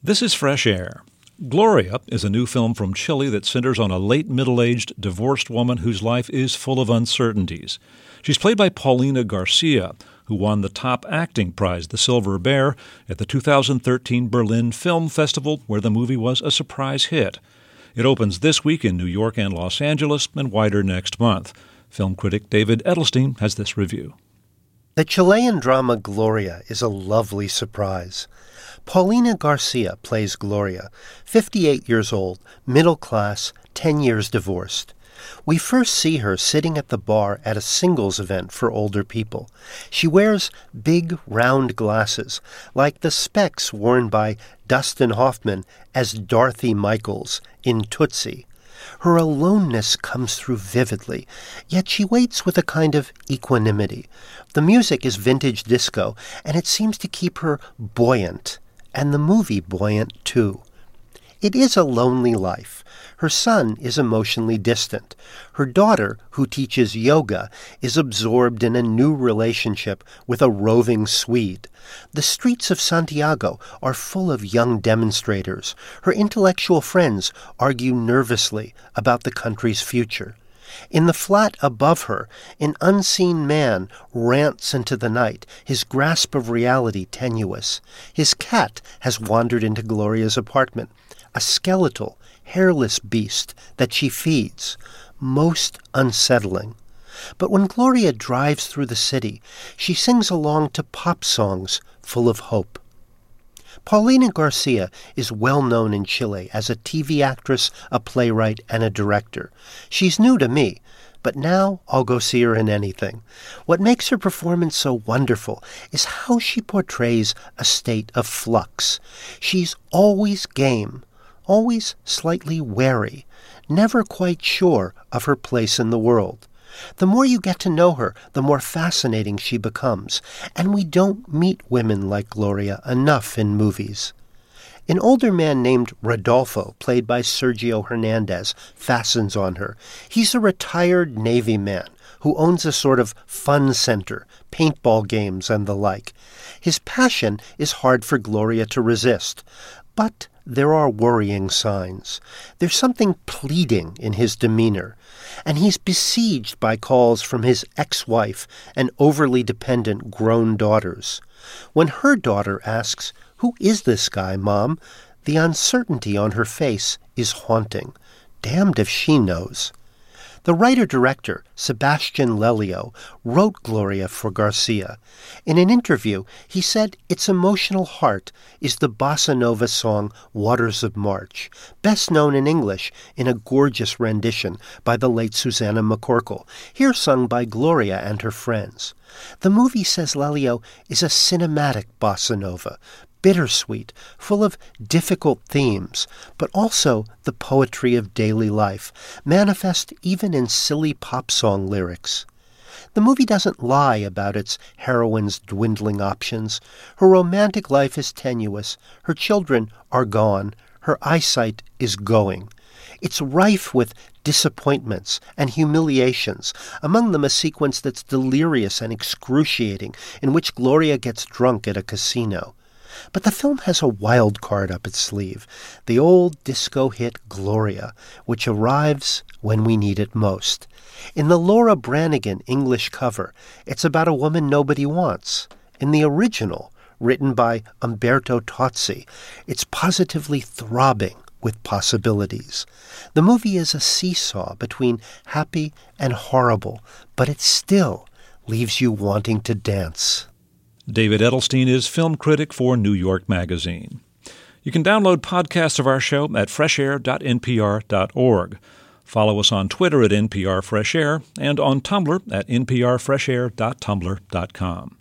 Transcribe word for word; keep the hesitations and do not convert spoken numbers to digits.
This is Fresh Air. Gloria is a new film from Chile that centers on a late middle-aged divorced woman whose life is full of uncertainties. She's played by Paulina Garcia, who won the top acting prize, the Silver Bear, at the two thousand thirteen Berlin Film Festival, where the movie was a surprise hit. It opens this week in New York and Los Angeles and wider next month. Film critic David Edelstein has this review. The Chilean drama Gloria is a lovely surprise. Paulina Garcia plays Gloria, fifty-eight years old, middle class, ten years divorced. We first see her sitting at the bar at a singles event for older people. She wears big, round glasses, like the specs worn by Dustin Hoffman as Dorothy Michaels in Tootsie. Her aloneness comes through vividly, yet she waits with a kind of equanimity. The music is vintage disco, and it seems to keep her buoyant, and the movie buoyant too. It is a lonely life. Her son is emotionally distant. Her daughter, who teaches yoga, is absorbed in a new relationship with a roving Swede. The streets of Santiago are full of young demonstrators. Her intellectual friends argue nervously about the country's future. In the flat above her, an unseen man rants into the night, his grasp of reality tenuous. His cat has wandered into Gloria's apartment, a skeletal, hairless beast that she feeds, most unsettling. But when Gloria drives through the city, she sings along to pop songs full of hope. Paulina Garcia is well known in Chile as a T V actress, a playwright, and a director. She's new to me, but now I'll go see her in anything. What makes her performance so wonderful is how she portrays a state of flux. She's always game, always slightly wary, never quite sure of her place in the world. The more you get to know her, the more fascinating she becomes, and we don't meet women like Gloria enough in movies. An older man named Rodolfo, played by Sergio Hernandez, fastens on her. He's a retired Navy man who owns a sort of fun center, paintball games and the like. His passion is hard for Gloria to resist, but there are worrying signs. There's something pleading in his demeanor, and he's besieged by calls from his ex-wife and overly dependent grown daughters. When her daughter asks, "Who is this guy, Mom?" the uncertainty on her face is haunting. Damned if she knows. The writer-director, Sebastian Lelio, wrote Gloria for Garcia. In an interview, he said its emotional heart is the bossa nova song Waters of March, best known in English in a gorgeous rendition by the late Susanna McCorkle, here sung by Gloria and her friends. The movie, says Lelio, is a cinematic bossa nova, bittersweet, full of difficult themes, but also the poetry of daily life, manifest even in silly pop song lyrics. The movie doesn't lie about its heroine's dwindling options. Her romantic life is tenuous, her children are gone, her eyesight is going. It's rife with disappointments and humiliations, among them a sequence that's delirious and excruciating, in which Gloria gets drunk at a casino. But the film has a wild card up its sleeve, the old disco hit Gloria, which arrives when we need it most. In the Laura Branigan English cover, it's about a woman nobody wants. In the original, written by Umberto Tozzi, it's positively throbbing with possibilities. The movie is a seesaw between happy and horrible, but it still leaves you wanting to dance. David Edelstein is film critic for New York Magazine. You can download podcasts of our show at fresh air dot n p r dot org. Follow us on Twitter at N P R Fresh Air and on Tumblr at n p r fresh air dot tumblr dot com.